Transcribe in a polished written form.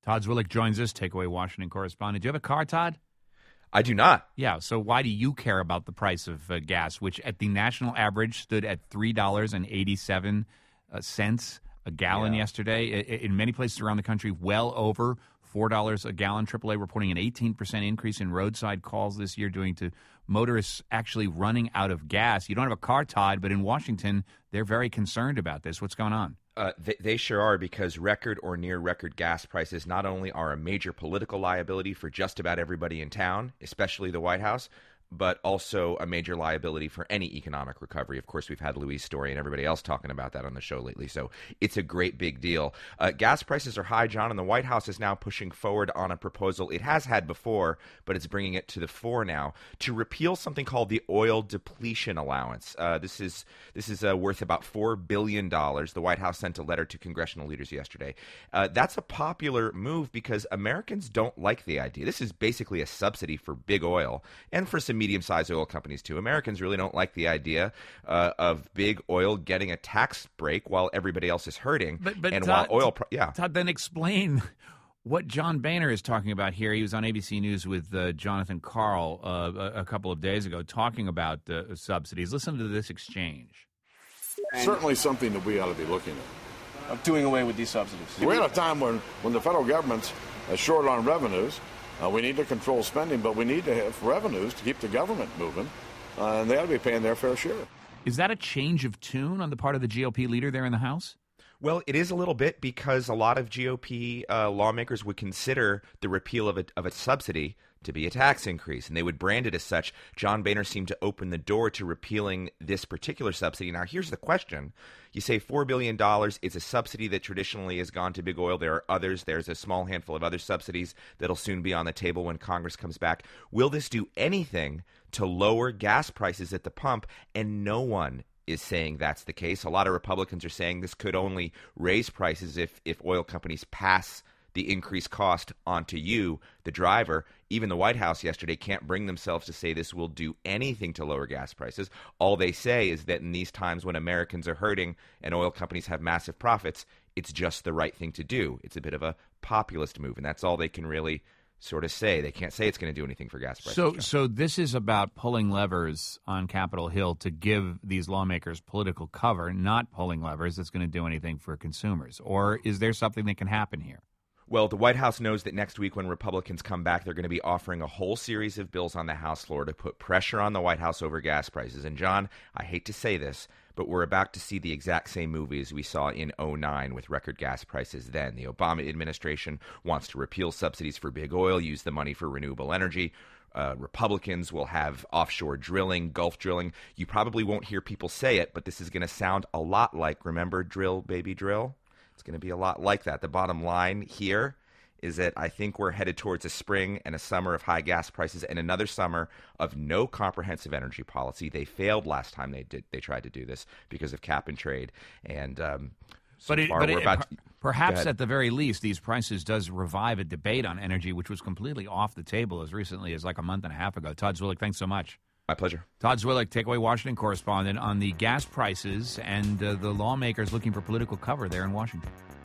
Todd Zwillich joins us, Takeaway Washington correspondent. Do you have a car, Todd? I do not. Yeah, so why do you care about the price of gas, which at the national average stood at $3.87 a gallon yesterday? In many places around the country, well over $4 a gallon. AAA reporting an 18% increase in roadside calls this year, due to motorists actually running out of gas. You don't have a car, Todd, but in Washington, they're very concerned about this. What's going on? They sure are, because record or near record gas prices not only are a major political liability for just about everybody in town, especially the White House, but also a major liability for any economic recovery. Of course, we've had Louise Story and everybody else talking about that on the show lately, so it's a great big deal. Gas prices are high, John, and the White House is now pushing forward on a proposal it has had before, but it's bringing it to the fore now, to repeal something called the oil depletion allowance. This is worth about $4 billion. The White House sent a letter to congressional leaders yesterday. That's a popular move because Americans don't like the idea. This is basically a subsidy for big oil and for some medium-sized oil companies too. Americans really don't like the idea of big oil getting a tax break while everybody else is hurting. But and Todd, while oil, Todd, then explain what John Boehner is talking about here. He was on ABC News with Jonathan Karl a couple of days ago talking about subsidies. Listen to this exchange. Certainly something that we ought to be looking at. Of doing away with these subsidies. We're at a time when the federal government's short on revenues. We need to control spending, but we need to have revenues to keep the government moving, and they ought to be paying their fair share. Is that a change of tune on the part of the GOP leader there in the House? Well, it is a little bit, because a lot of GOP lawmakers would consider the repeal of a subsidy to be a tax increase, and they would brand it as such. John Boehner seemed to open the door to repealing this particular subsidy. Now, here's the question. You say $4 billion. It's a subsidy that traditionally has gone to big oil. There are others. There's a small handful of other subsidies that'll soon be on the table when Congress comes back. Will this do anything to lower gas prices at the pump? And no one is saying that's the case. A lot of Republicans are saying this could only raise prices if oil companies pass the increased cost onto you, the driver. Even the White House yesterday can't bring themselves to say this will do anything to lower gas prices. All they say is that in these times when Americans are hurting and oil companies have massive profits, it's just the right thing to do. It's a bit of a populist move, and that's all they can really sort of say. They can't say it's going to do anything for gas prices. So this is about pulling levers on Capitol Hill to give these lawmakers political cover, not pulling levers that's going to do anything for consumers. Or is there something that can happen here? Well, the White House knows that next week when Republicans come back, they're going to be offering a whole series of bills on the House floor to put pressure on the White House over gas prices. And, John, I hate to say this, but we're about to see the exact same movie as we saw in 2009 with record gas prices then. The Obama administration wants to repeal subsidies for big oil, use the money for renewable energy. Republicans will have offshore drilling, Gulf drilling. You probably won't hear people say it, but this is going to sound a lot like, remember drill, baby, drill? It's going to be a lot like that. The bottom line here is that I think we're headed towards a spring and a summer of high gas prices and another summer of no comprehensive energy policy. They failed last time they tried to do this because of cap and trade. And perhaps at the very least, these prices does revive a debate on energy, which was completely off the table as recently as like a month and a half ago. Todd Zwillich, thanks so much. My pleasure. Todd Zwillich, Takeaway Washington correspondent, on the gas prices and the lawmakers looking for political cover there in Washington.